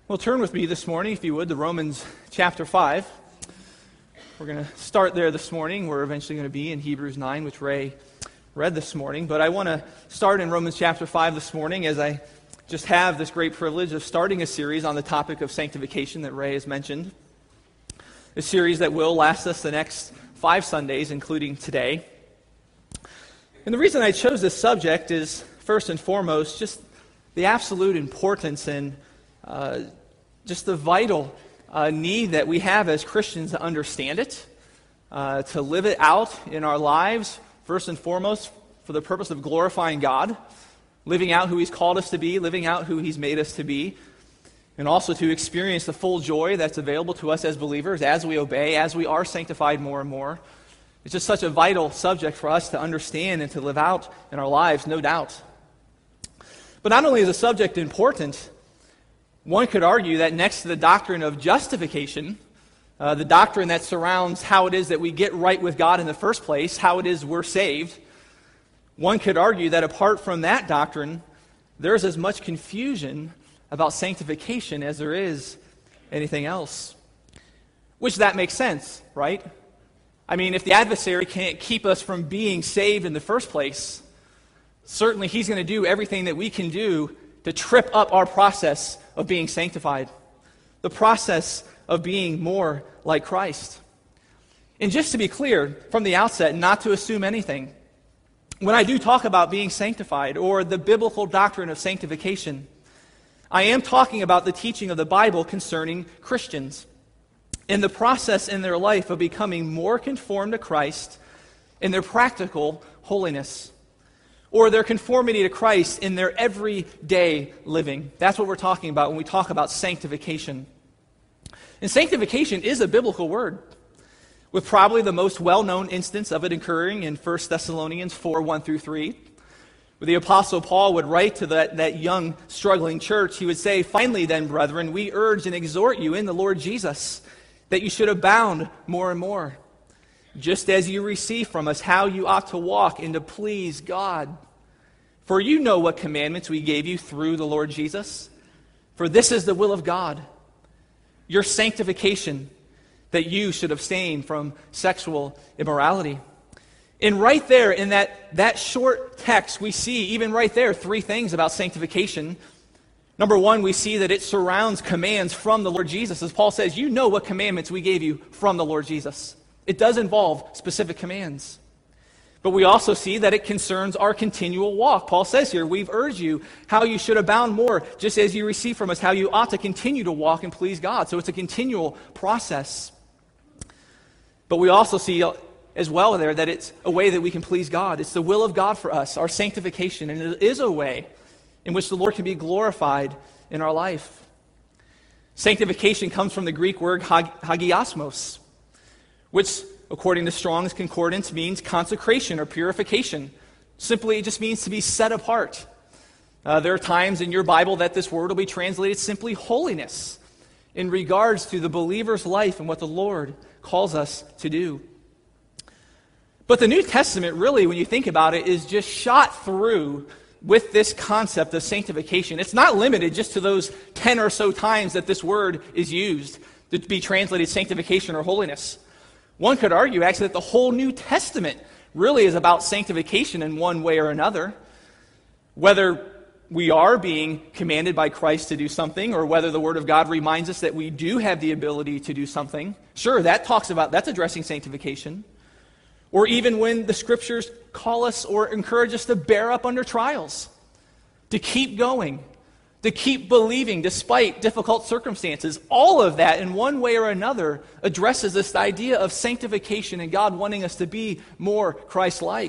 Well, turn with me this morning, if you would, to Romans chapter 5. We're going to start there this morning. We're eventually going to be in Hebrews 9, which Ray read this morning. But I want to start in Romans chapter 5 this morning, as I just have this great privilege of starting a series on the topic of sanctification that Ray has mentioned. A series that will last us the next 5 Sundays, including today. And the reason I chose this subject is, first and foremost, just the absolute importance and just the vital need that we have as Christians to understand it, to live it out in our lives, first and foremost, for the purpose of glorifying God, living out who He's called us to be, living out who He's made us to be, and also to experience the full joy that's available to us as believers as we obey, as we are sanctified more and more. It's just such a vital subject for us to understand and to live out in our lives, no doubt. But not only is the subject important, one could argue that next to the doctrine of justification, the doctrine that surrounds how it is that we get right with God in the first place, how it is we're saved, one could argue that apart from that doctrine, there's as much confusion about sanctification as there is anything else. Which that makes sense, right? I mean, if the adversary can't keep us from being saved in the first place, certainly he's going to do everything that we can do to trip up our process of being sanctified, the process of being more like Christ. And just to be clear from the outset, not to assume anything, when I do talk about being sanctified or the biblical doctrine of sanctification, I am talking about the teaching of the Bible concerning Christians and the process in their life of becoming more conformed to Christ in their practical holiness, or their conformity to Christ in their everyday living. That's what we're talking about when we talk about sanctification. And sanctification is a biblical word, with probably the most well-known instance of it occurring in 1 Thessalonians 4, 1 through 3, where the Apostle Paul would write to that young, struggling church. He would say, "Finally then, brethren, we urge and exhort you in the Lord Jesus, that you should abound more and more, just as you receive from us how you ought to walk and to please God. For you know what commandments we gave you through the Lord Jesus. For this is the will of God, your sanctification, that you should abstain from sexual immorality." And right there in that short text, we see, even right there, 3 things about sanctification. Number 1, we see that it surrounds commands from the Lord Jesus. As Paul says, you know what commandments we gave you from the Lord Jesus. It does involve specific commands. But we also see that it concerns our continual walk. Paul says here, we've urged you how you should abound more, just as you receive from us how you ought to continue to walk and please God. So it's a continual process. But we also see as well there that it's a way that we can please God. It's the will of God for us, our sanctification, and it is a way in which the Lord can be glorified in our life. Sanctification comes from the Greek word hagiosmos, which, according to Strong's Concordance, means consecration or purification. Simply, it just means to be set apart. There are times in your Bible that this word will be translated simply holiness in regards to the believer's life and what the Lord calls us to do. But the New Testament, really, when you think about it, is just shot through with this concept of sanctification. It's not limited just to those 10 or so times that this word is used to be translated sanctification or holiness. One could argue, actually, that the whole New Testament really is about sanctification in one way or another. Whether we are being commanded by Christ to do something, or whether the Word of God reminds us that we do have the ability to do something. Sure, that's addressing sanctification. Or even when the Scriptures call us or encourage us to bear up under trials, to keep going, to keep believing despite difficult circumstances. All of that, in one way or another, addresses this idea of sanctification and God wanting us to be more Christ-like.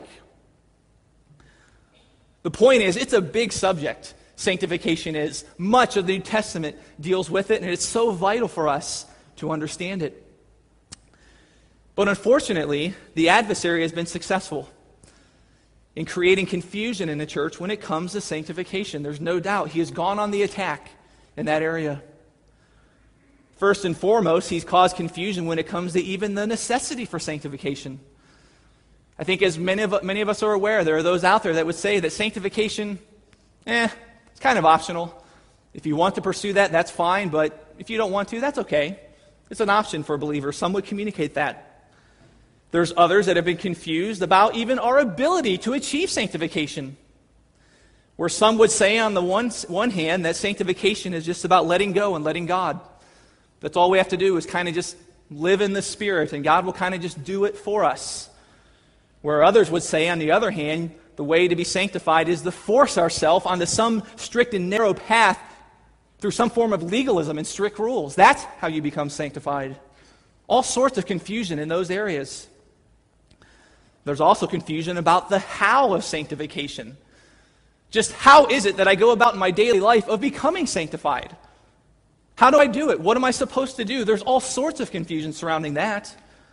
The point is, it's a big subject, sanctification is. Much of the New Testament deals with it, and it's so vital for us to understand it. But unfortunately, the adversary has been successful in creating confusion in the church when it comes to sanctification. There's no doubt he has gone on the attack in that area. First and foremost, he's caused confusion when it comes to even the necessity for sanctification. I think as many of us are aware, there are those out there that would say that sanctification, it's kind of optional. If you want to pursue that, that's fine, but if you don't want to, that's okay. It's an option for a believer. Some would communicate that. There's others that have been confused about even our ability to achieve sanctification, where some would say on the one hand that sanctification is just about letting go and letting God. That's all we have to do is kind of just live in the Spirit, and God will kind of just do it for us. Where others would say, on the other hand, the way to be sanctified is to force ourselves onto some strict and narrow path through some form of legalism and strict rules. That's how you become sanctified. All sorts of confusion in those areas. There's also confusion about the how of sanctification. Just how is it that I go about in my daily life of becoming sanctified? How do I do it? What am I supposed to do? There's all sorts of confusion surrounding that.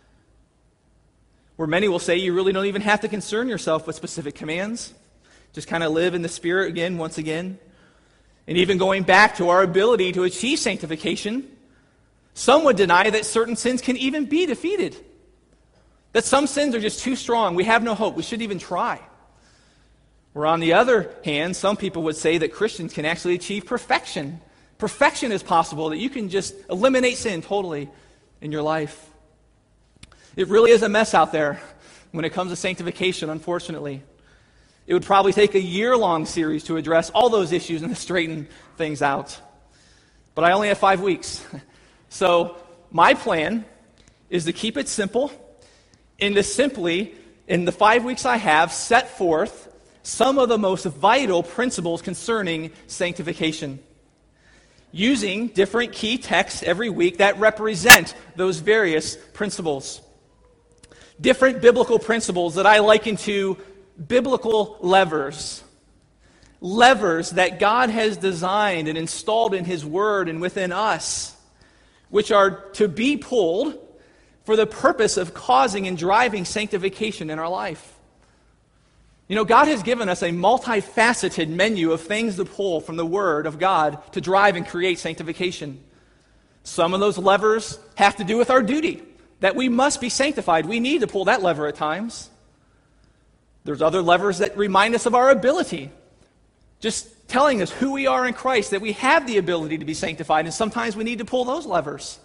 Where many will say you really don't even have to concern yourself with specific commands. Just kind of live in the Spirit again, once again. And even going back to our ability to achieve sanctification, some would deny that certain sins can even be defeated. That some sins are just too strong. We have no hope. We shouldn't even try. Where on the other hand, some people would say that Christians can actually achieve perfection. Perfection is possible, that you can just eliminate sin totally in your life. It really is a mess out there when it comes to sanctification, unfortunately. It would probably take a year-long series to address all those issues and to straighten things out. But I only have 5 weeks. So my plan is to keep it simple and to simply, in the 5 weeks I have, set forth some of the most vital principles concerning sanctification, using different key texts every week that represent those various principles. Different biblical principles that I liken to biblical levers. Levers that God has designed and installed in His Word and within us, which are to be pulled for the purpose of causing and driving sanctification in our life. You know, God has given us a multifaceted menu of things to pull from the Word of God to drive and create sanctification. Some of those levers have to do with our duty, that we must be sanctified. We need to pull that lever at times. There's other levers that remind us of our ability, just telling us who we are in Christ, that we have the ability to be sanctified, and sometimes we need to pull those levers.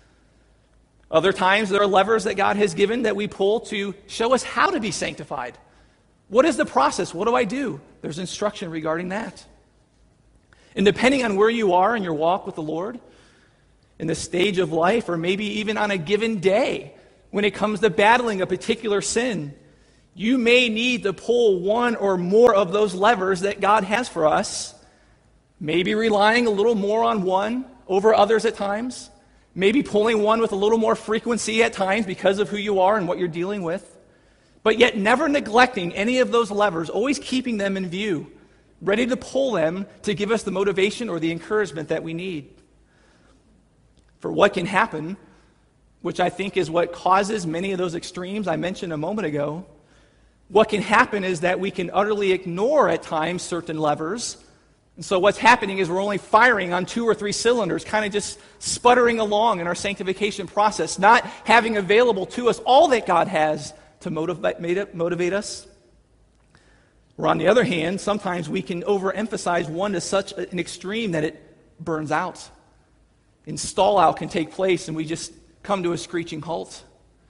Other times there are levers that God has given that we pull to show us how to be sanctified. What is the process? What do I do? There's instruction regarding that. And depending on where you are in your walk with the Lord, in the stage of life, or maybe even on a given day, when it comes to battling a particular sin, you may need to pull one or more of those levers that God has for us, maybe relying a little more on one over others at times, maybe pulling one with a little more frequency at times because of who you are and what you're dealing with, but yet never neglecting any of those levers, always keeping them in view, ready to pull them to give us the motivation or the encouragement that we need. For what can happen, which I think is what causes many of those extremes I mentioned a moment ago, what can happen is that we can utterly ignore at times certain levers. And so what's happening is we're only firing on 2 or 3 cylinders, kind of just sputtering along in our sanctification process, not having available to us all that God has to motivate us. Or on the other hand, sometimes we can overemphasize one to such an extreme that it burns out. And stall out can take place and we just come to a screeching halt.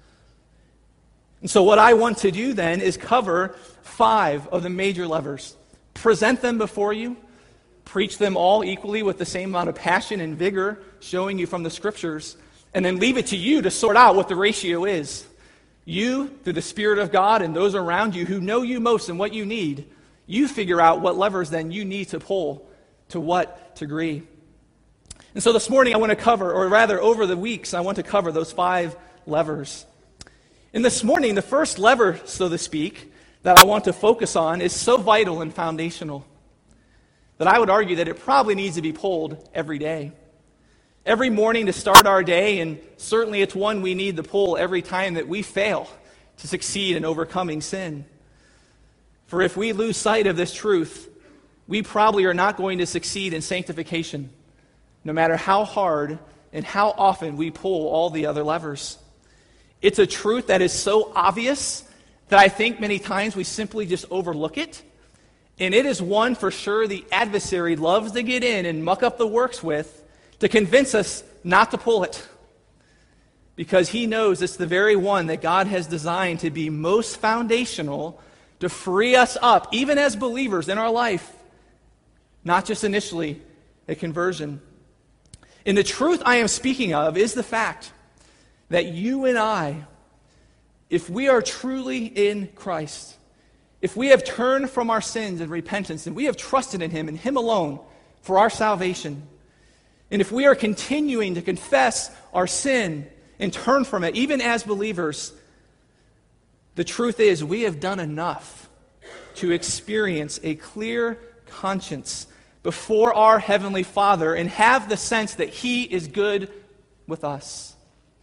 And so what I want to do then is cover 5 of the major levers. Present them before you. Preach them all equally with the same amount of passion and vigor, showing you from the Scriptures. And then leave it to you to sort out what the ratio is. You, through the Spirit of God, and those around you who know you most and what you need, you figure out what levers then you need to pull to what degree. And so this morning I want to cover, or rather over the weeks, I want to cover those 5 levers. And this morning, the first lever, so to speak, that I want to focus on is so vital and foundational that I would argue that it probably needs to be pulled every day. Every morning to start our day, and certainly it's one we need to pull every time that we fail to succeed in overcoming sin. For if we lose sight of this truth, we probably are not going to succeed in sanctification, no matter how hard and how often we pull all the other levers. It's a truth that is so obvious that I think many times we simply just overlook it And it is one for sure the adversary loves to get in and muck up the works with to convince us not to pull it. Because he knows it's the very one that God has designed to be most foundational to free us up, even as believers in our life, not just initially at conversion. And the truth I am speaking of is the fact that you and I, if we are truly in Christ, if we have turned from our sins and repentance, and we have trusted in Him and Him alone for our salvation, and if we are continuing to confess our sin and turn from it, even as believers, the truth is we have done enough to experience a clear conscience before our Heavenly Father and have the sense that He is good with us.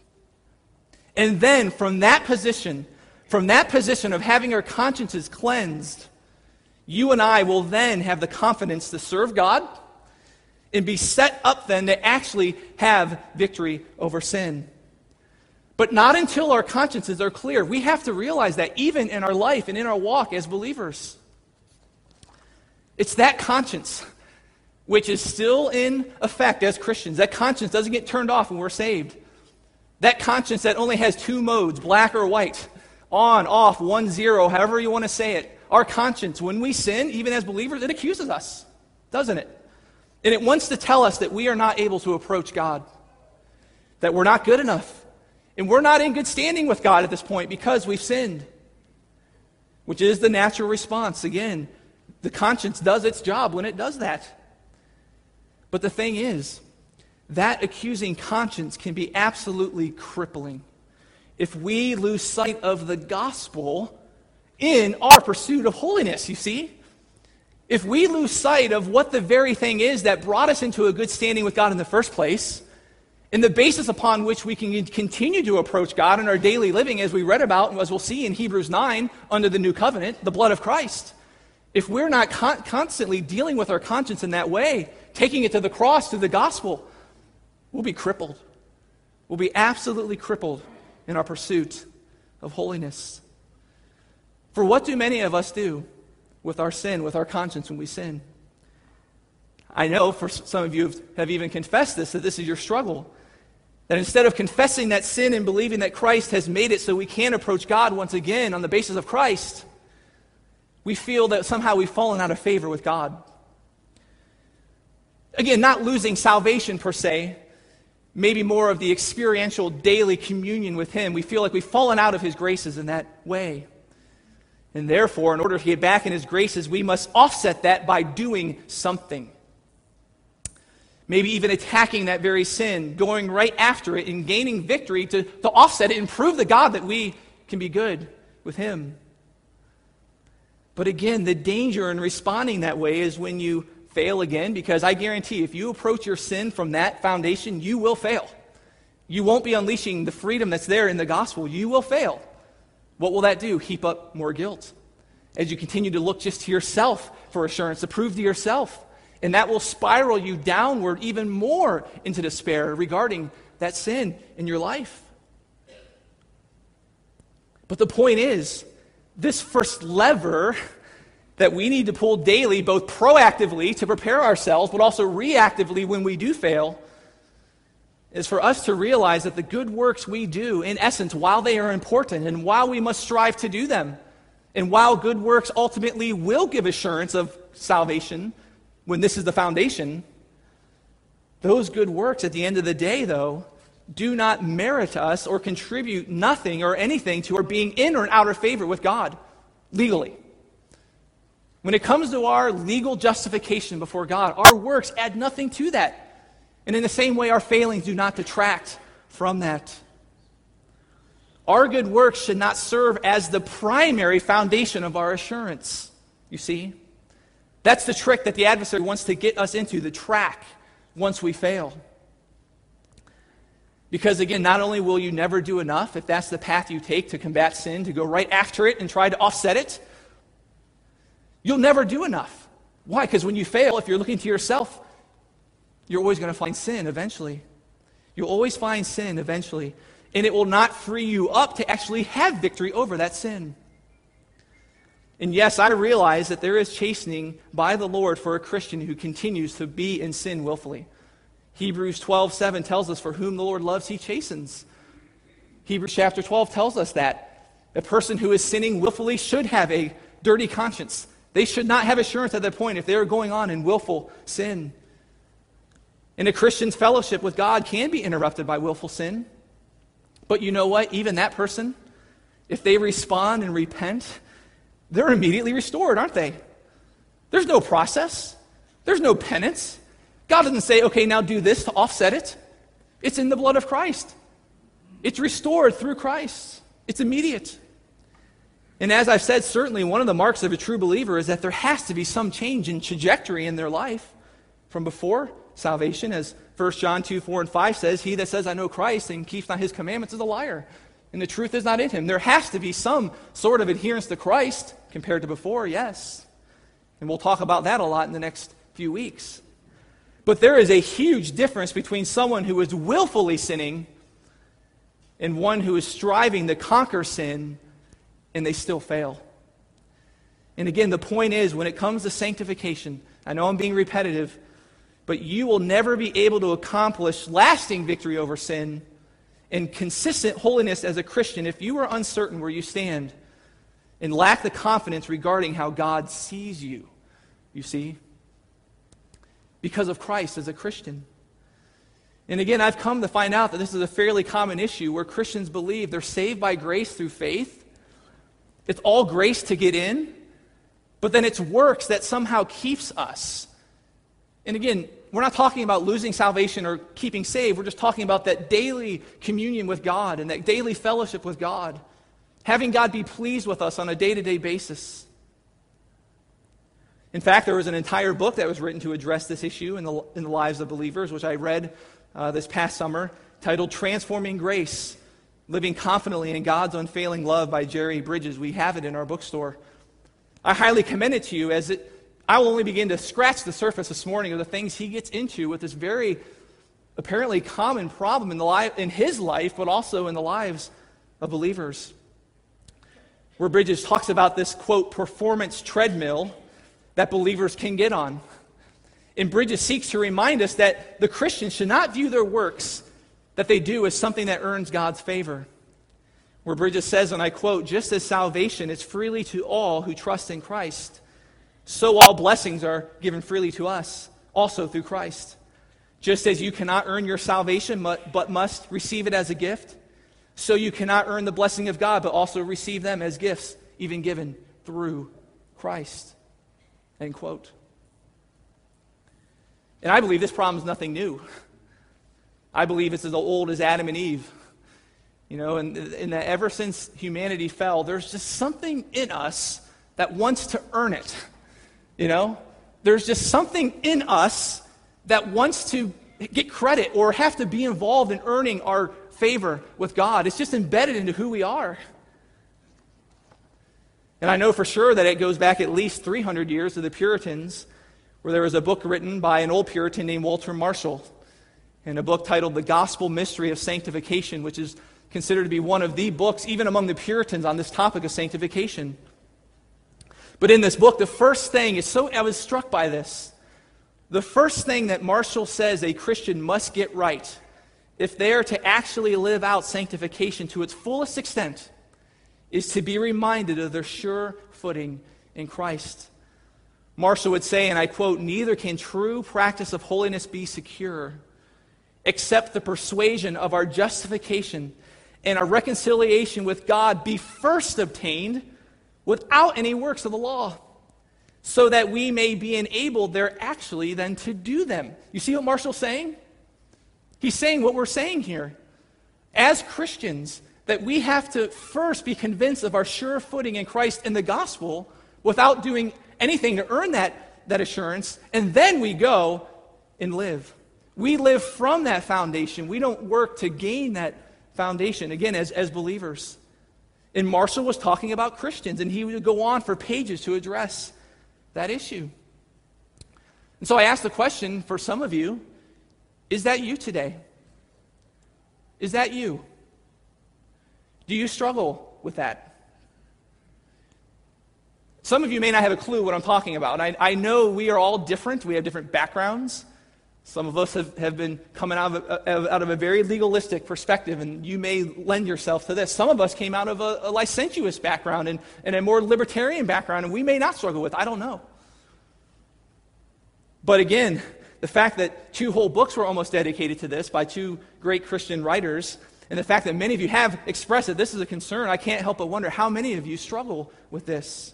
And then from that position of having our consciences cleansed, you and I will then have the confidence to serve God and be set up then to actually have victory over sin. But not until our consciences are clear. We have to realize that even in our life and in our walk as believers. It's that conscience which is still in effect as Christians. That conscience doesn't get turned off when we're saved. That conscience that only has two modes, black or white, on, off, 1, 0, however you want to say it. Our conscience, when we sin, even as believers, it accuses us, doesn't it? And it wants to tell us that we are not able to approach God, that we're not good enough, and we're not in good standing with God at this point because we've sinned, which is the natural response. Again, the conscience does its job when it does that. But the thing is, that accusing conscience can be absolutely crippling if we lose sight of the gospel in our pursuit of holiness, you see. If we lose sight of what the very thing is that brought us into a good standing with God in the first place, and the basis upon which we can continue to approach God in our daily living, as we read about, and as we'll see in Hebrews 9, under the new covenant, the blood of Christ. If we're not constantly dealing with our conscience in that way, taking it to the cross through the gospel, we'll be crippled. We'll be absolutely crippled in our pursuit of holiness. For what do many of us do with our sin, with our conscience when we sin? I know for some of you have even confessed this, that this is your struggle. That instead of confessing that sin and believing that Christ has made it so we can approach God once again on the basis of Christ, we feel that somehow we've fallen out of favor with God. Again, not losing salvation per se, maybe more of the experiential daily communion with Him. We feel like we've fallen out of His graces in that way. And therefore, in order to get back in His graces, we must offset that by doing something. Maybe even attacking that very sin, going right after it and gaining victory to offset it and prove to God that we can be good with Him. But again, the danger in responding that way is when you fail again, because I guarantee if you approach your sin from that foundation, you will fail. You won't be unleashing the freedom that's there in the gospel. You will fail. What will that do? Heap up more guilt as you continue to look just to yourself for assurance, to prove to yourself. And that will spiral you downward even more into despair regarding that sin in your life. But the point is, this first lever that we need to pull daily, both proactively to prepare ourselves, but also reactively when we do fail, is for us to realize that the good works we do, in essence, while they are important and while we must strive to do them, and while good works ultimately will give assurance of salvation, when this is the foundation, those good works at the end of the day, though, do not merit us or contribute nothing or anything to our being in or out of favor with God, legally. When it comes to our legal justification before God, our works add nothing to that. And in the same way, our failings do not detract from that. Our good works should not serve as the primary foundation of our assurance, you see. That's the trick that the adversary wants to get us into, the track, once we fail. Because again, not only will you never do enough, if that's the path you take to combat sin, to go right after it and try to offset it, you'll never do enough. Why? Because when you fail, if you're looking to yourself, you're always going to find sin eventually. You'll always find sin eventually. And it will not free you up to actually have victory over that sin. And yes, I realize that there is chastening by the Lord for a Christian who continues to be in sin willfully. Hebrews 12:7 tells us, for whom the Lord loves, he chastens. Hebrews chapter 12 tells us that a person who is sinning willfully should have a dirty conscience. They should not have assurance at that point if they are going on in willful sin. And a Christian's fellowship with God can be interrupted by willful sin. But you know what? Even that person, if they respond and repent, they're immediately restored, aren't they? There's no process. There's no penance. God doesn't say, okay, now do this to offset it. It's in the blood of Christ. It's restored through Christ. It's immediate. And as I've said, certainly one of the marks of a true believer is that there has to be some change in trajectory in their life from before salvation, as 1 John 2:4-5 says, he that says, I know Christ and keeps not his commandments is a liar, and the truth is not in him. There has to be some sort of adherence to Christ compared to before, yes. And we'll talk about that a lot in the next few weeks. But there is a huge difference between someone who is willfully sinning and one who is striving to conquer sin and they still fail. And again, the point is, when it comes to sanctification, I know I'm being repetitive, but you will never be able to accomplish lasting victory over sin and consistent holiness as a Christian if you are uncertain where you stand and lack the confidence regarding how God sees you, you see, because of Christ as a Christian. And again, I've come to find out that this is a fairly common issue where Christians believe they're saved by grace through faith. It's all grace to get in, but then it's works that somehow keeps us. And again, we're not talking about losing salvation or keeping saved. We're just talking about that daily communion with God and that daily fellowship with God. Having God be pleased with us on a day-to-day basis. In fact, there was an entire book that was written to address this issue in the lives of believers, which I read this past summer, titled Transforming Grace, Living Confidently in God's Unfailing Love by Jerry Bridges. We have it in our bookstore. I highly commend it to you, as I will only begin to scratch the surface this morning of the things he gets into with this very apparently common problem in his life, but also in the lives of believers. Where Bridges talks about this, quote, performance treadmill that believers can get on. And Bridges seeks to remind us that the Christian should not view their works that they do as something that earns God's favor. Where Bridges says, and I quote, just as salvation is freely to all who trust in Christ, so all blessings are given freely to us, also through Christ. Just as you cannot earn your salvation, but must receive it as a gift, so you cannot earn the blessing of God, but also receive them as gifts, even given through Christ. End quote. And I believe this problem is nothing new. I believe it's as old as Adam and Eve. You know, and that ever since humanity fell, there's just something in us that wants to earn it. You know, there's just something in us that wants to get credit or have to be involved in earning our favor with God. It's just embedded into who we are. And I know for sure that it goes back at least 300 years to the Puritans, where there was a book written by an old Puritan named Walter Marshall, and a book titled The Gospel Mystery of Sanctification, which is considered to be one of the books, even among the Puritans, on this topic of sanctification. But in this book, the first thing I was struck by this. The first thing that Marshall says a Christian must get right, if they are to actually live out sanctification to its fullest extent, is to be reminded of their sure footing in Christ. Marshall would say, and I quote, neither can true practice of holiness be secure except the persuasion of our justification and our reconciliation with God be first obtained without any works of the law, so that we may be enabled there actually then to do them. You see what Marshall's saying? He's saying what we're saying here. As Christians, that we have to first be convinced of our sure footing in Christ in the gospel without doing anything to earn that assurance, and then we go and live. We live from that foundation. We don't work to gain that foundation, again, as believers. And Marshall was talking about Christians, and he would go on for pages to address that issue. And so I asked the question for some of you, is that you today? Is that you? Do you struggle with that? Some of you may not have a clue what I'm talking about. I know we are all different. We have different backgrounds. Some of us have been coming out of a very legalistic perspective, and you may lend yourself to this. Some of us came out of a licentious background and a more libertarian background, and we may not struggle with. I don't know. But again, the fact that 2 whole books were almost dedicated to this by 2 great Christian writers, and the fact that many of you have expressed that this is a concern, I can't help but wonder how many of you struggle with this.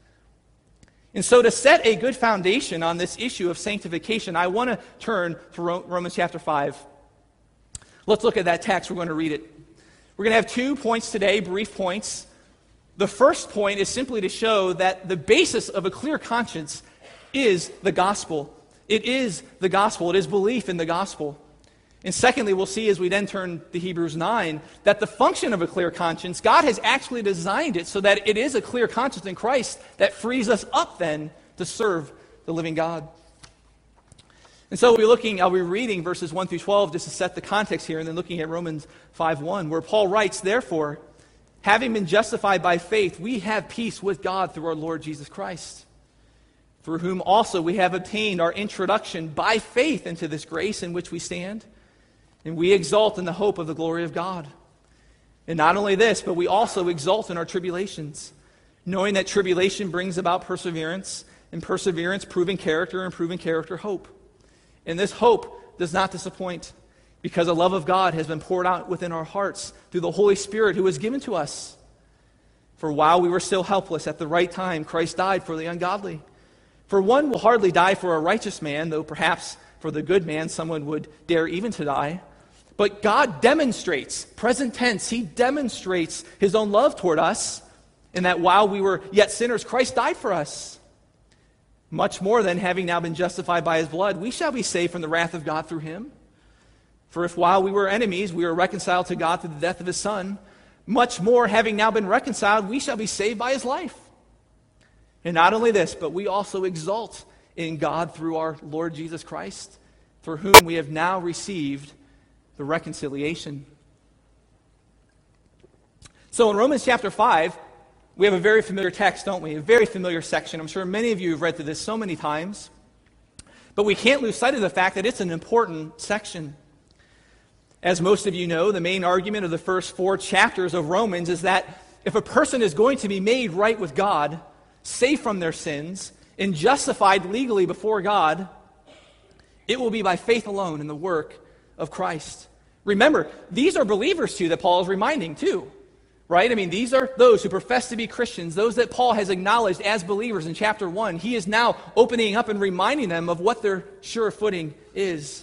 And so to set a good foundation on this issue of sanctification, I want to turn to Romans chapter 5. Let's look at that text. We're going to read it. We're going to have 2 points today, brief points. The first point is simply to show that the basis of a clear conscience is the gospel. It is the gospel. It is belief in the gospel. And secondly, we'll see as we then turn to Hebrews 9, that the function of a clear conscience, God has actually designed it so that it is a clear conscience in Christ that frees us up then to serve the living God. And so I'll be reading verses 1 through 12 just to set the context here, and then looking at Romans 5:1, where Paul writes, "Therefore, having been justified by faith, we have peace with God through our Lord Jesus Christ, through whom also we have obtained our introduction by faith into this grace in which we stand. And we exult in the hope of the glory of God. And not only this, but we also exult in our tribulations, knowing that tribulation brings about perseverance, and perseverance proving character, and proving character hope. And this hope does not disappoint, because the love of God has been poured out within our hearts through the Holy Spirit who was given to us. For while we were still helpless, at the right time Christ died for the ungodly. For one will hardly die for a righteous man, though perhaps for the good man someone would dare even to die. But God demonstrates, present tense, He demonstrates His own love toward us, in that while we were yet sinners, Christ died for us. Much more than, having now been justified by His blood, we shall be saved from the wrath of God through Him. For if while we were enemies, we were reconciled to God through the death of His Son, much more, having now been reconciled, we shall be saved by His life. And not only this, but we also exult in God through our Lord Jesus Christ, through whom we have now received the reconciliation." So in Romans chapter 5, we have a very familiar text, don't we? A very familiar section. I'm sure many of you have read through this so many times. But we can't lose sight of the fact that it's an important section. As most of you know, the main argument of the first 4 chapters of Romans is that if a person is going to be made right with God, saved from their sins, and justified legally before God, it will be by faith alone in the work of Christ. Remember, these are believers too that Paul is reminding too, right? I mean, these are those who profess to be Christians, those that Paul has acknowledged as believers in chapter 1. He is now opening up and reminding them of what their sure footing is.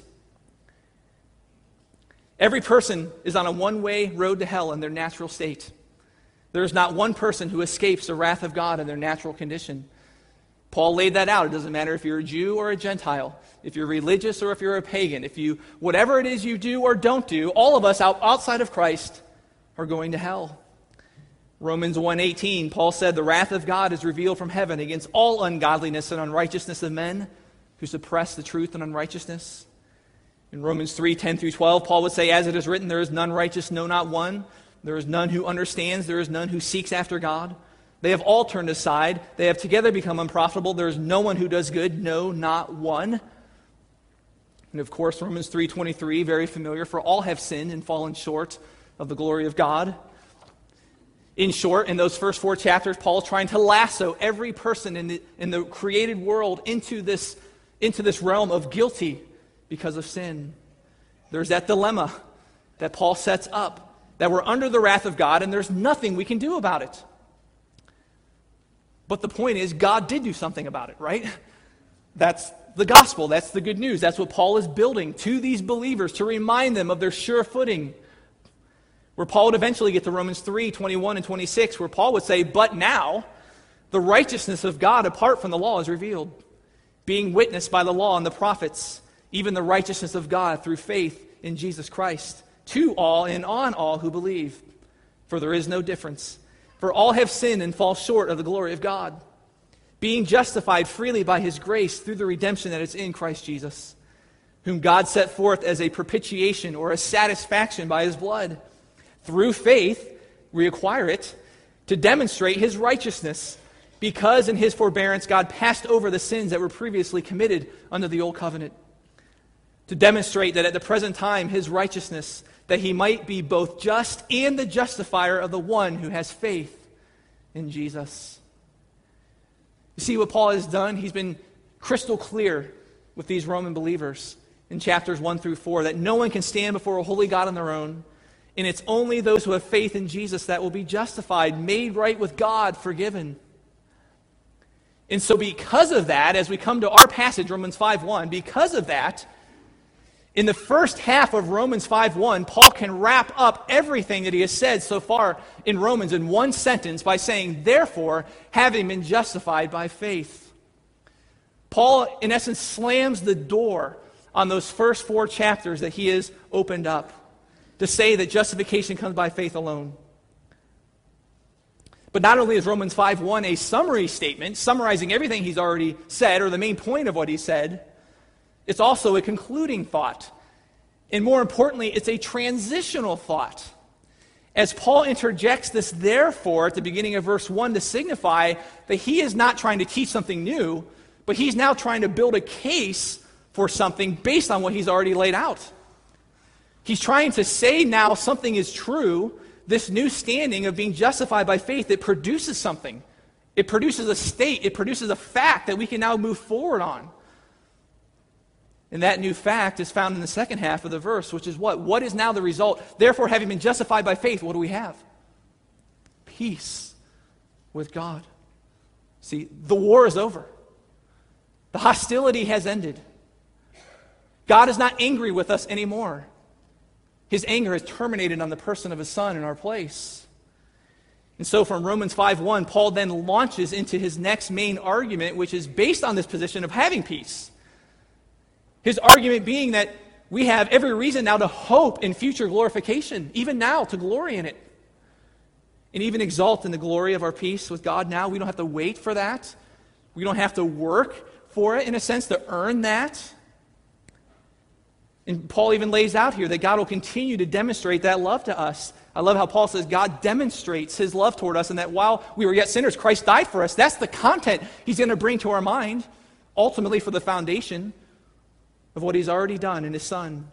Every person is on a one-way road to hell in their natural state. There is not one person who escapes the wrath of God in their natural condition. Paul laid that out. It doesn't matter if you're a Jew or a Gentile, if you're religious or if you're a pagan, whatever it is you do or don't do, all of us outside of Christ are going to hell. Romans 1:18, Paul said, "The wrath of God is revealed from heaven against all ungodliness and unrighteousness of men who suppress the truth and unrighteousness." In Romans 3:10 through 12, Paul would say, "As it is written, there is none righteous, no, not one. There is none who understands, there is none who seeks after God. They have all turned aside. They have together become unprofitable. There is no one who does good, no, not one." And of course, Romans 3:23, very familiar, "For all have sinned and fallen short of the glory of God." In short, in those first 4 chapters, Paul is trying to lasso every person in the created world into this realm of guilty because of sin. There's that dilemma that Paul sets up, that we're under the wrath of God and there's nothing we can do about it. But the point is, God did do something about it, right? That's the gospel. That's the good news. That's what Paul is building to these believers to remind them of their sure footing. Where Paul would eventually get to Romans 3:21 and 26, where Paul would say, "But now the righteousness of God apart from the law is revealed, being witnessed by the law and the prophets, even the righteousness of God through faith in Jesus Christ, to all and on all who believe. For there is no difference. For all have sinned and fall short of the glory of God, being justified freely by His grace through the redemption that is in Christ Jesus, whom God set forth as a propitiation or a satisfaction by His blood. Through faith, we acquire it to demonstrate His righteousness, because in his forbearance God passed over the sins that were previously committed under the old covenant, to demonstrate that at the present time his righteousness, that he might be both just and the justifier of the one who has faith in Jesus. You see what Paul has done? He's been crystal clear with these Roman believers in chapters 1 through 4 that no one can stand before a holy God on their own, and it's only those who have faith in Jesus that will be justified, made right with God, forgiven. And so because of that, as we come to our passage, Romans 5:1, because of that, in the first half of Romans 5:1, Paul can wrap up everything that he has said so far in Romans in one sentence by saying, therefore, having been justified by faith. Paul, in essence, slams the door on those first 4 chapters that he has opened up to say that justification comes by faith alone. But not only is Romans 5:1 a summary statement, summarizing everything he's already said, or the main point of what he said, it's also a concluding thought. And more importantly, it's a transitional thought. As Paul interjects this therefore at the beginning of verse 1 to signify that he is not trying to teach something new, but he's now trying to build a case for something based on what he's already laid out. He's trying to say now something is true, this new standing of being justified by faith that produces something. It produces a state, it produces a fact that we can now move forward on. And that new fact is found in the second half of the verse, which is what? What is now the result? Therefore, having been justified by faith, what do we have? Peace with God. See, the war is over. The hostility has ended. God is not angry with us anymore. His anger has terminated on the person of his Son in our place. And so from Romans 5:1, Paul then launches into his next main argument, which is based on this position of having peace. His argument being that we have every reason now to hope in future glorification, even now, to glory in it. And even exalt in the glory of our peace with God now. We don't have to wait for that. We don't have to work for it, in a sense, to earn that. And Paul even lays out here that God will continue to demonstrate that love to us. I love how Paul says God demonstrates his love toward us, and that while we were yet sinners, Christ died for us. That's the content he's going to bring to our mind, ultimately for the foundation of what he's already done in his Son.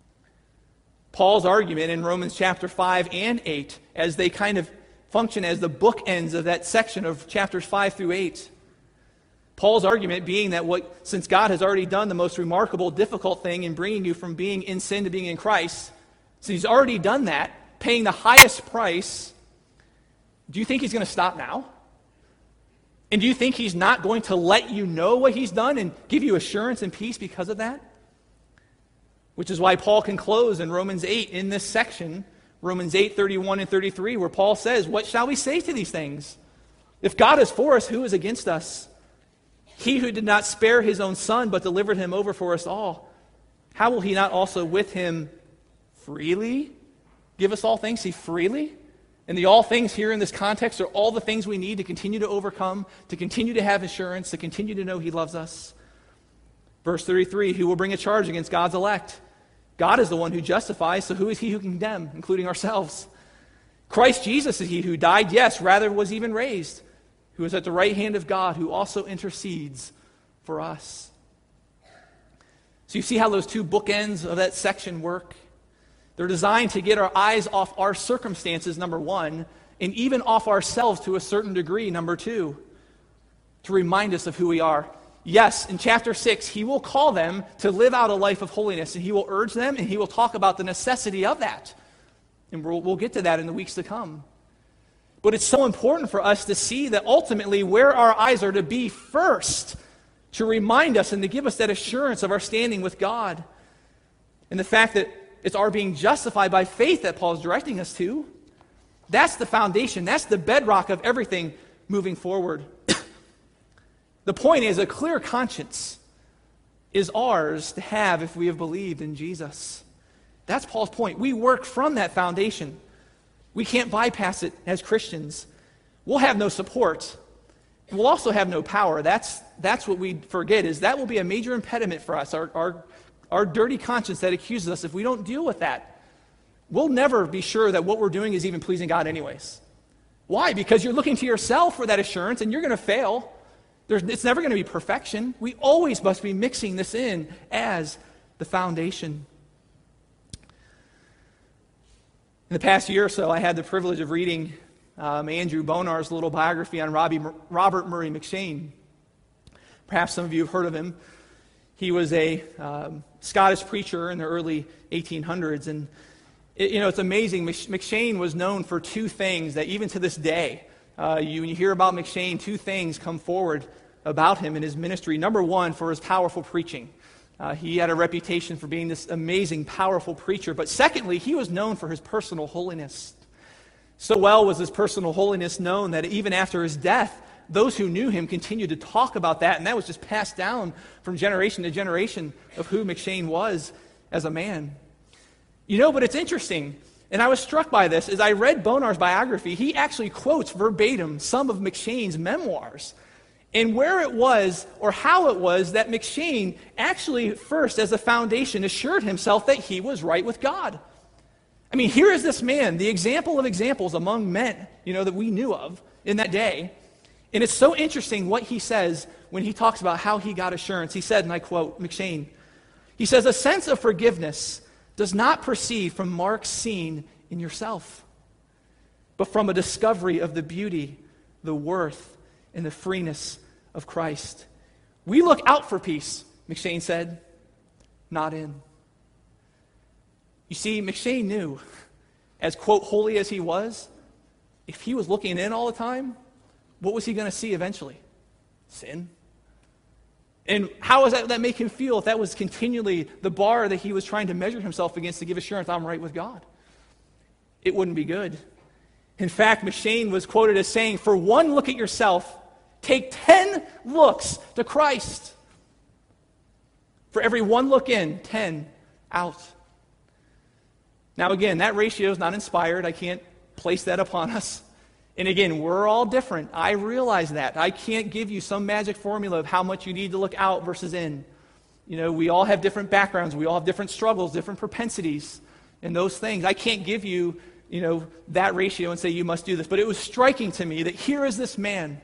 Paul's argument in Romans chapter 5 and 8, as they kind of function as the bookends of that section of chapters 5 through 8, Paul's argument being that since God has already done the most remarkable, difficult thing in bringing you from being in sin to being in Christ, so he's already done that, paying the highest price, do you think he's going to stop now? And do you think he's not going to let you know what he's done and give you assurance and peace because of that? Which is why Paul can close in Romans 8 in this section, Romans 8:31 and 33, where Paul says, what shall we say to these things? If God is for us, who is against us? He who did not spare his own Son, but delivered him over for us all, how will he not also with him freely give us all things? See, freely? And the all things here in this context are all the things we need to continue to overcome, to continue to have assurance, to continue to know he loves us. Verse 33, who will bring a charge against God's elect? God is the one who justifies, so who is he who can condemn, including ourselves? Christ Jesus is he who died, yes, rather was even raised, who is at the right hand of God, who also intercedes for us. So you see how those two bookends of that section work? They're designed to get our eyes off our circumstances, number one, and even off ourselves to a certain degree, number two, to remind us of who we are. Yes, in chapter 6, he will call them to live out a life of holiness, and he will urge them, and he will talk about the necessity of that. And we'll get to that in the weeks to come. But it's so important for us to see that ultimately where our eyes are to be first, to remind us and to give us that assurance of our standing with God. And the fact that it's our being justified by faith that Paul is directing us to. That's the foundation. That's the bedrock of everything moving forward. The point is, a clear conscience is ours to have if we have believed in Jesus. That's Paul's point. We work from that foundation. We can't bypass it as Christians. We'll have no support. We'll also have no power. That's what we forget, is that will be a major impediment for us, our dirty conscience that accuses us. If we don't deal with that, we'll never be sure that what we're doing is even pleasing God anyways. Why? Because you're looking to yourself for that assurance, and you're going to fail. It's never going to be perfection. We always must be mixing this in as the foundation. In the past year or so, I had the privilege of reading Andrew Bonar's little biography on Robert Murray M'Cheyne. Perhaps some of you have heard of him. He was a Scottish preacher in the early 1800s, and it's amazing. M'Cheyne was known for two things that even to this day, when you hear about M'Cheyne, two things come forward about him in his ministry. Number one, for his powerful preaching. He had a reputation for being this amazing, powerful preacher. But secondly, he was known for his personal holiness. So well was his personal holiness known that even after his death, those who knew him continued to talk about that, and that was just passed down from generation to generation of who M'Cheyne was as a man. But it's interesting, and I was struck by this. As I read Bonar's biography, he actually quotes verbatim some of M'Cheyne's memoirs, and where it was, or how it was, that M'Cheyne actually first, as a foundation, assured himself that he was right with God. I mean, here is this man, the example of examples among men, that we knew of in that day. And it's so interesting what he says when he talks about how he got assurance. He said, and I quote M'Cheyne, he says, "A sense of forgiveness does not proceed from marks seen in yourself, but from a discovery of the beauty, the worth, and the freeness of Christ. We look out for peace," M'Cheyne said, "not in." You see, M'Cheyne knew, as, quote, holy as he was, if he was looking in all the time, what was he going to see eventually? Sin. And how does that make him feel if that was continually the bar that he was trying to measure himself against to give assurance, I'm right with God? It wouldn't be good. In fact, M'Cheyne was quoted as saying, "For one look at yourself, take 10 looks to Christ. For every one look in, 10 out." Now again, that ratio is not inspired. I can't place that upon us. And again, we're all different. I realize that. I can't give you some magic formula of how much you need to look out versus in. We all have different backgrounds. We all have different struggles, different propensities, and those things. I can't give you, that ratio and say you must do this. But it was striking to me that here is this man,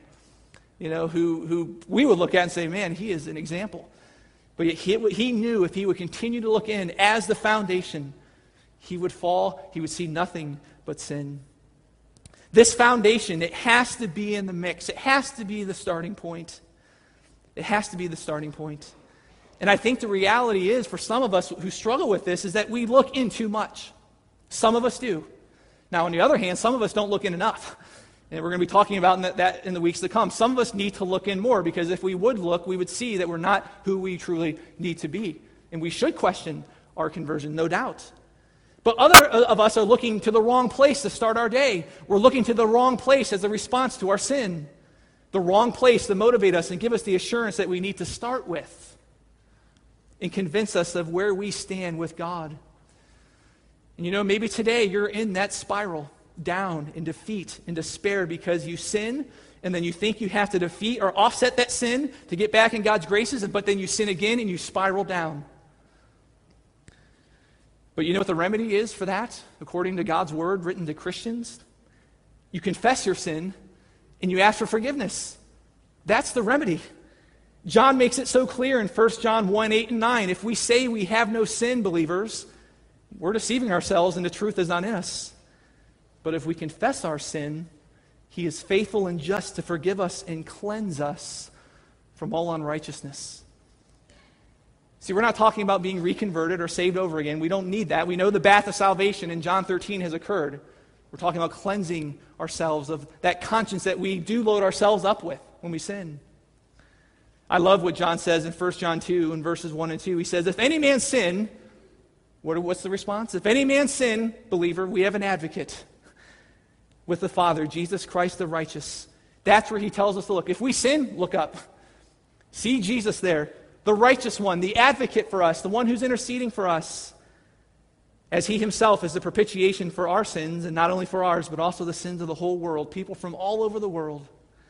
who we would look at and say, man, he is an example. But yet he knew if he would continue to look in as the foundation, he would fall, he would see nothing but sin. This foundation, it has to be in the mix. It has to be the starting point. It has to be the starting point. And I think the reality is, for some of us who struggle with this, is that we look in too much. Some of us do. Now, on the other hand, some of us don't look in enough. And we're going to be talking about that in the weeks to come. Some of us need to look in more, because if we would look, we would see that we're not who we truly need to be. And we should question our conversion, no doubt. But other of us are looking to the wrong place to start our day. We're looking to the wrong place as a response to our sin. The wrong place to motivate us and give us the assurance that we need to start with and convince us of where we stand with God. And maybe today you're in that spiral, down in defeat and despair because you sin, and then you think you have to defeat or offset that sin to get back in God's graces, but then you sin again and you spiral down. But you know what the remedy is for that, according to God's word written to Christians? You confess your sin and you ask for forgiveness. That's the remedy. John makes it so clear in 1 John 1, 8 and 9. If we say we have no sin, believers, we're deceiving ourselves and the truth is not in us. But if we confess our sin, he is faithful and just to forgive us and cleanse us from all unrighteousness. See, we're not talking about being reconverted or saved over again. We don't need that. We know the bath of salvation in John 13 has occurred. We're talking about cleansing ourselves of that conscience that we do load ourselves up with when we sin. I love what John says in 1 John 2 in verses 1 and 2. He says, if any man sin, what's the response? If any man sin, believer, we have an advocate with the Father, Jesus Christ the righteous. That's where he tells us to look. If we sin, look up. See Jesus there. The righteous one, the advocate for us, the one who's interceding for us, as he himself is the propitiation for our sins, and not only for ours, but also the sins of the whole world, people from all over the world.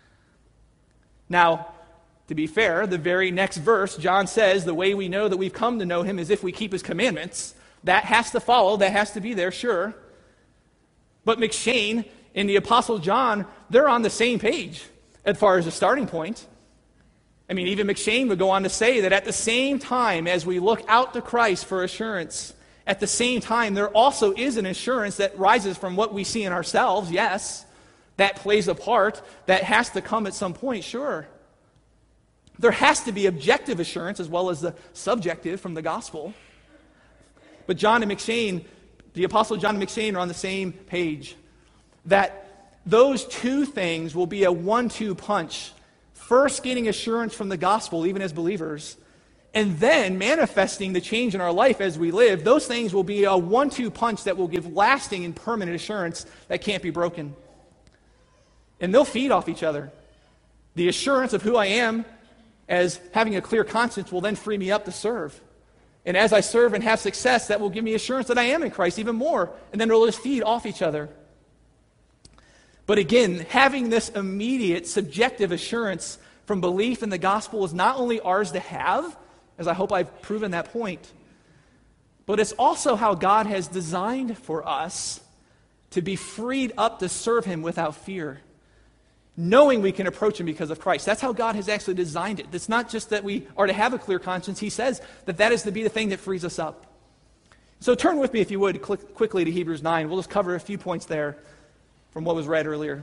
Now, to be fair, the very next verse, John says, the way we know that we've come to know him is if we keep his commandments. That has to follow, that has to be there, sure. But M'Cheyne and the Apostle John, they're on the same page as far as the starting point. I mean, even McShane would go on to say that at the same time as we look out to Christ for assurance, at the same time, there also is an assurance that rises from what we see in ourselves. Yes, that plays a part. That has to come at some point, sure. There has to be objective assurance as well as the subjective from the gospel. But John and McShane, the Apostle John and McShane are on the same page. That those two things will be a 1-2 punch. First, getting assurance from the gospel, even as believers, and then manifesting the change in our life as we live. Those things will be a 1-2 punch that will give lasting and permanent assurance that can't be broken. And they'll feed off each other. The assurance of who I am as having a clear conscience will then free me up to serve. And as I serve and have success, that will give me assurance that I am in Christ even more. And then it'll just feed off each other. But again, having this immediate subjective assurance from belief in the gospel is not only ours to have, as I hope I've proven that point, but it's also how God has designed for us to be freed up to serve Him without fear, knowing we can approach Him because of Christ. That's how God has actually designed it. It's not just that we are to have a clear conscience. He says that that is to be the thing that frees us up. So turn with me, if you would, quickly to Hebrews 9. We'll just cover a few points there from what was read earlier.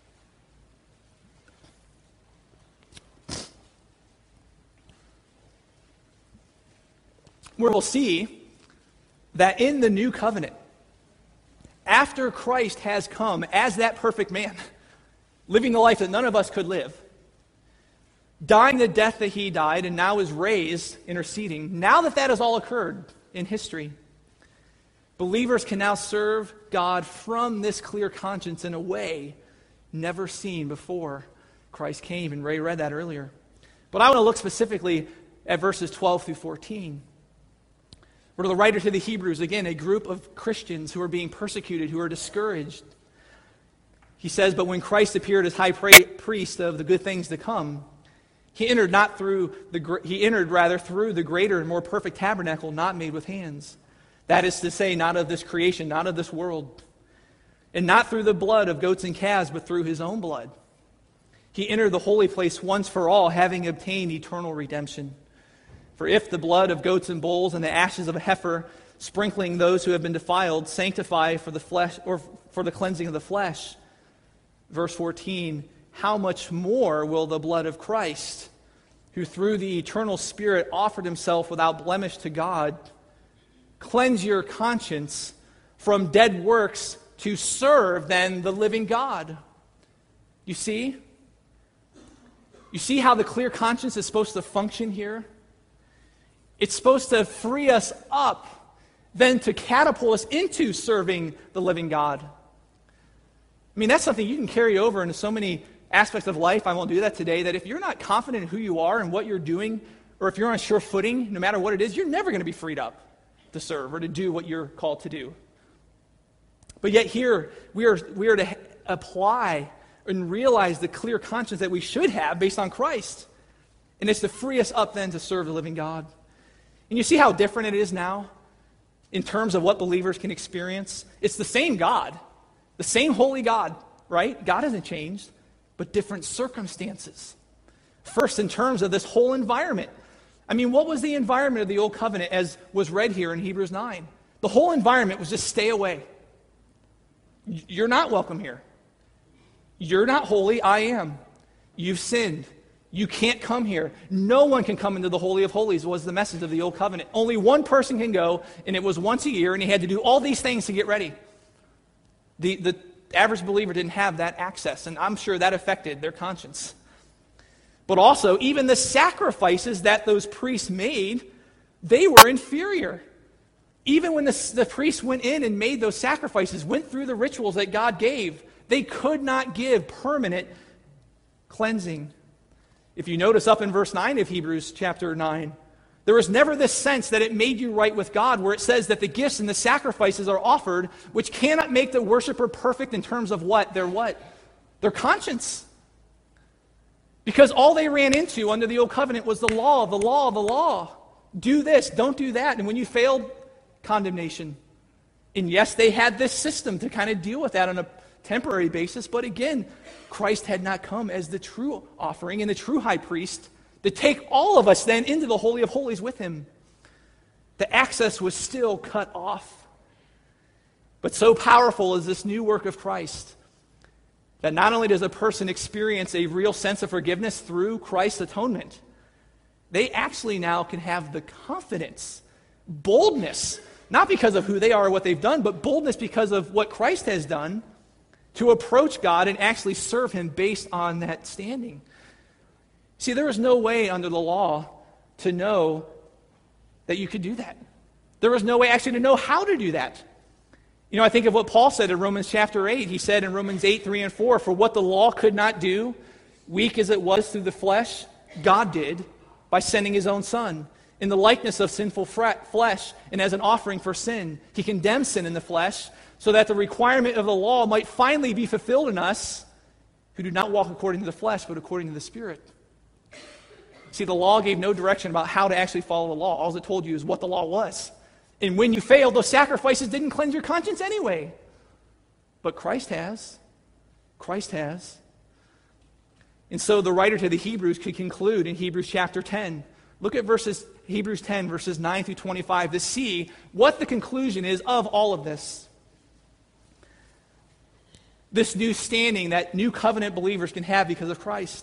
Where we'll see that in the new covenant, after Christ has come as that perfect man, living the life that none of us could live, dying the death that He died, and now is raised, interceding, now that that has all occurred in history, believers can now serve God from this clear conscience in a way never seen before Christ came, and Ray read that earlier. But I want to look specifically at verses 12 through 14. Where the writer to the Hebrews, again, a group of Christians who are being persecuted, who are discouraged. He says, but when Christ appeared as high priest of the good things to come, he entered through the greater and more perfect tabernacle not made with hands. That is to say, not of this creation, not of this world. And not through the blood of goats and calves, but through His own blood. He entered the holy place once for all, having obtained eternal redemption. For if the blood of goats and bulls and the ashes of a heifer, sprinkling those who have been defiled, sanctify for the flesh or for the cleansing of the flesh, verse 14, how much more will the blood of Christ, who through the eternal Spirit offered Himself without blemish to God, cleanse your conscience from dead works to serve then the living God? You see? You see how the clear conscience is supposed to function here? It's supposed to free us up, then to catapult us into serving the living God. I mean, that's something you can carry over into so many aspects of life. I won't do that today. That if you're not confident in who you are and what you're doing, or if you're on sure footing, no matter what it is, you're never going to be freed up to serve or to do what you're called to do. But yet here, we are to apply and realize the clear conscience that we should have based on Christ. And it's to free us up then to serve the living God. And you see how different it is now in terms of what believers can experience? It's the same God, the same holy God, right? God hasn't changed, but different circumstances. First, in terms of this whole environment. I mean, what was the environment of the Old Covenant as was read here in Hebrews 9? The whole environment was just stay away. You're not welcome here. You're not holy, I am. You've sinned. You can't come here. No one can come into the Holy of Holies was the message of the Old Covenant. Only one person can go, and it was once a year, and he had to do all these things to get ready. The average believer didn't have that access, and I'm sure that affected their conscience. But also, even the sacrifices that those priests made, they were inferior. Even when the priests went in and made those sacrifices, went through the rituals that God gave, they could not give permanent cleansing. If you notice up in verse 9 of Hebrews chapter 9, there was never this sense that it made you right with God, where it says that the gifts and the sacrifices are offered, which cannot make the worshiper perfect in terms of what? Their conscience. Because all they ran into under the Old Covenant was the law, the law, the law. Do this, don't do that. And when you failed, condemnation. And yes, they had this system to kind of deal with that temporary basis. But again, Christ had not come as the true offering and the true high priest to take all of us then into the Holy of Holies with him. The access was still cut off. But so powerful is this new work of Christ that not only does a person experience a real sense of forgiveness through Christ's atonement, they actually now can have the confidence, boldness, not because of who they are or what they've done, but boldness because of what Christ has done, to approach God and actually serve him based on that standing. See, there was no way under the law to know that you could do that. There was no way actually to know how to do that. I think of what Paul said in Romans chapter 8. He said in Romans 8, 3 and 4, "For what the law could not do, weak as it was through the flesh, God did by sending his own Son. In the likeness of sinful flesh and as an offering for sin, he condemned sin in the flesh, so that the requirement of the law might finally be fulfilled in us who do not walk according to the flesh, but according to the Spirit." See, the law gave no direction about how to actually follow the law. All it told you is what the law was. And when you failed, those sacrifices didn't cleanse your conscience anyway. But Christ has. Christ has. And so the writer to the Hebrews could conclude in Hebrews chapter 10. Look at Hebrews 10, verses 9 through 25, to see what the conclusion is of all of this. This new standing that new covenant believers can have because of Christ.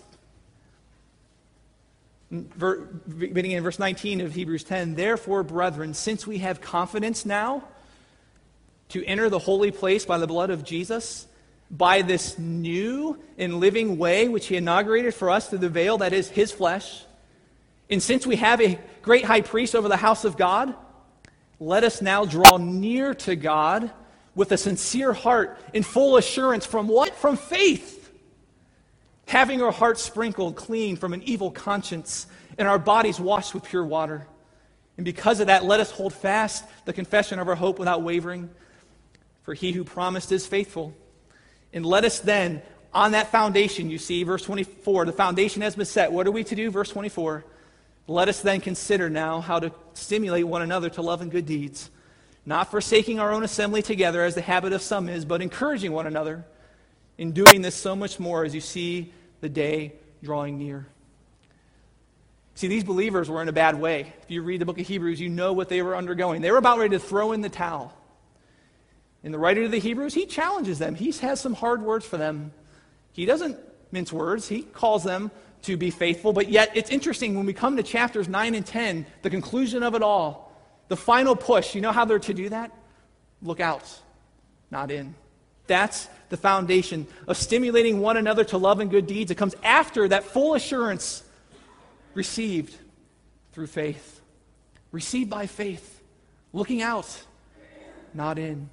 Beginning in verse 19 of Hebrews 10, "Therefore, brethren, since we have confidence now to enter the holy place by the blood of Jesus, by this new and living way which he inaugurated for us through the veil, that is his flesh, and since we have a great high priest over the house of God, let us now draw near to God with a sincere heart in full assurance from what? From faith. Having our hearts sprinkled clean from an evil conscience and our bodies washed with pure water. And because of that, let us hold fast the confession of our hope without wavering. For he who promised is faithful. And let us then, on that foundation, you see, verse 24, the foundation has been set. What are we to do? Verse 24. Let us then consider now how to stimulate one another to love and good deeds, not forsaking our own assembly together as the habit of some is, but encouraging one another, in doing this so much more as you see the day drawing near. See, these believers were in a bad way. If you read the book of Hebrews, you know what they were undergoing. They were about ready to throw in the towel. And the writer of the Hebrews, he challenges them. He has some hard words for them. He doesn't mince words. He calls them to be faithful. But yet, it's interesting when we come to chapters 9 and 10, the conclusion of it all, the final push, you know how they're to do that? Look out, not in. That's the foundation of stimulating one another to love and good deeds. It comes after that full assurance received through faith. Received by faith. Looking out, not in.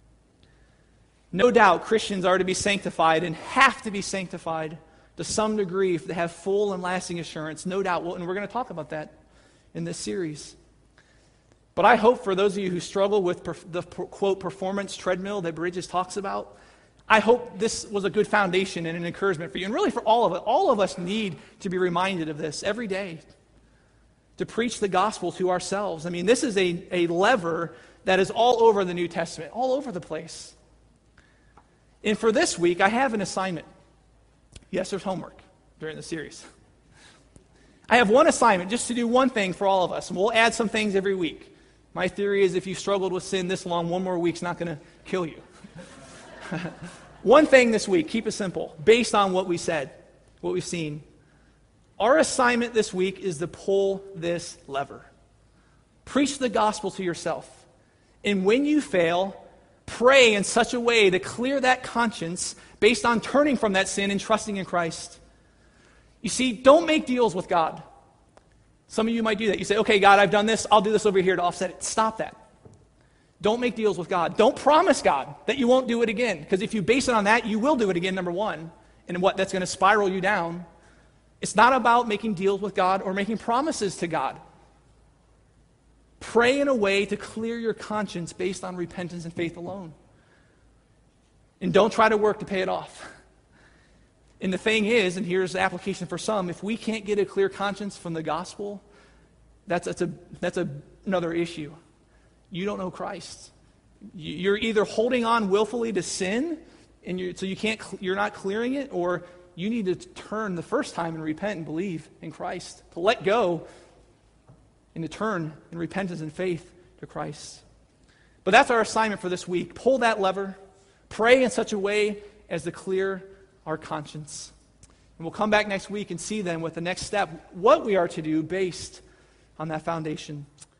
No doubt Christians are to be sanctified and have to be sanctified to some degree if they have full and lasting assurance. No doubt. And we're going to talk about that in this series. But I hope for those of you who struggle with the, quote, performance treadmill that Bridges talks about, I hope this was a good foundation and an encouragement for you. And really for all of us. All of us need to be reminded of this every day. To preach the gospel to ourselves. I mean, this is a lever that is all over the New Testament. All over the place. And for this week, I have an assignment. Yes, there's homework during the series. I have one assignment, just to do one thing for all of us. And we'll add some things every week. My theory is if you struggled with sin this long, one more week's not going to kill you. One thing this week, keep it simple, based on what we said, what we've seen. Our assignment this week is to pull this lever. Preach the gospel to yourself. And when you fail, pray in such a way to clear that conscience based on turning from that sin and trusting in Christ. You see, don't make deals with God. Some of you might do that. You say, okay, God, I've done this. I'll do this over here to offset it. Stop that. Don't make deals with God. Don't promise God that you won't do it again. Because if you base it on that, you will do it again, number one. And that's going to spiral you down. It's not about making deals with God or making promises to God. Pray in a way to clear your conscience based on repentance and faith alone. And don't try to work to pay it off. And the thing is, and here's the application for some, if we can't get a clear conscience from the gospel, that's another issue. You don't know Christ. You're either holding on willfully to sin so you're not clearing it, or you need to turn the first time and repent and believe in Christ, to let go and to turn in repentance and faith to Christ. But that's our assignment for this week. Pull that lever. Pray in such a way as to clear our conscience. And we'll come back next week and see then with the next step what we are to do based on that foundation.